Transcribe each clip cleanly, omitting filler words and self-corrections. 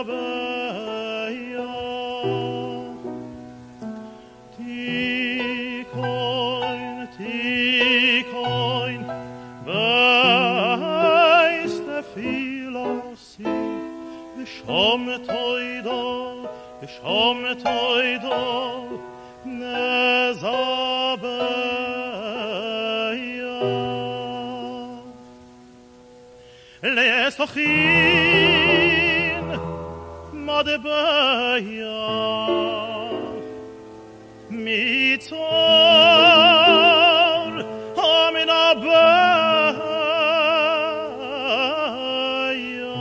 Leestochin madebaya mitzor aminabaya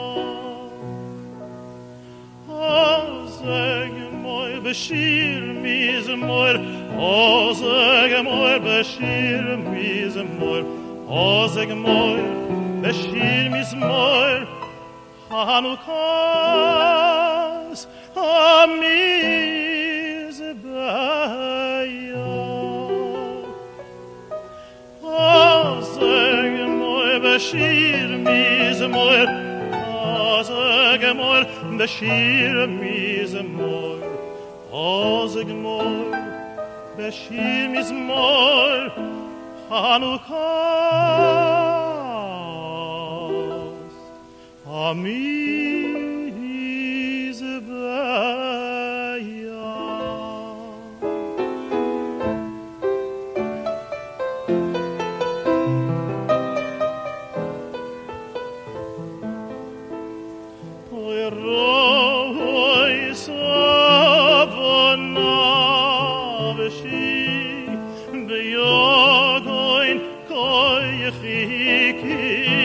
ozeg moy beshir mizmor ozeg moy beshir mizmor ozeg moy Beshir mizmor Hanukkahs amizbaya Azeg moy Beshir mizmor Azeg moy Beshir mizmor Azeg moy Beshir mizmor Hanukkah Amizbaya Oy roy savanaveshi beyogoin koychiki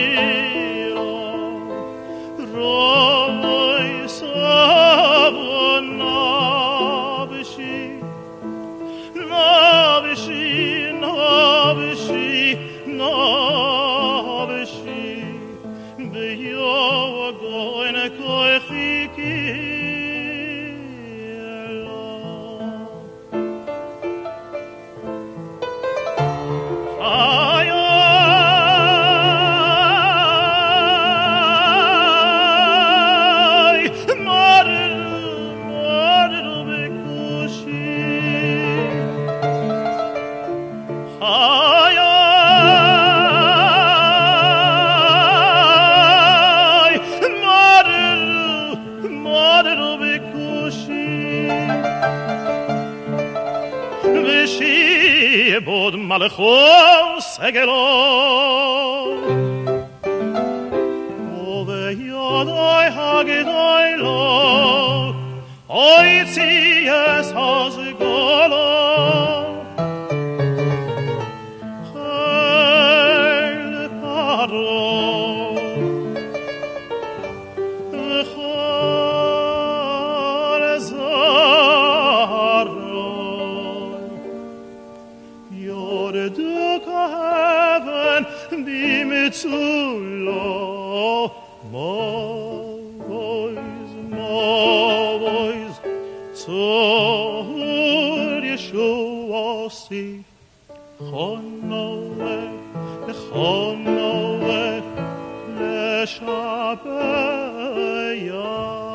bod malchos egelo ove yodoy hagedoy lo oy tsies has golo khayl paro Mitzulo, Mois, Tzor Yeshua si, Chonoe, Leshabeya.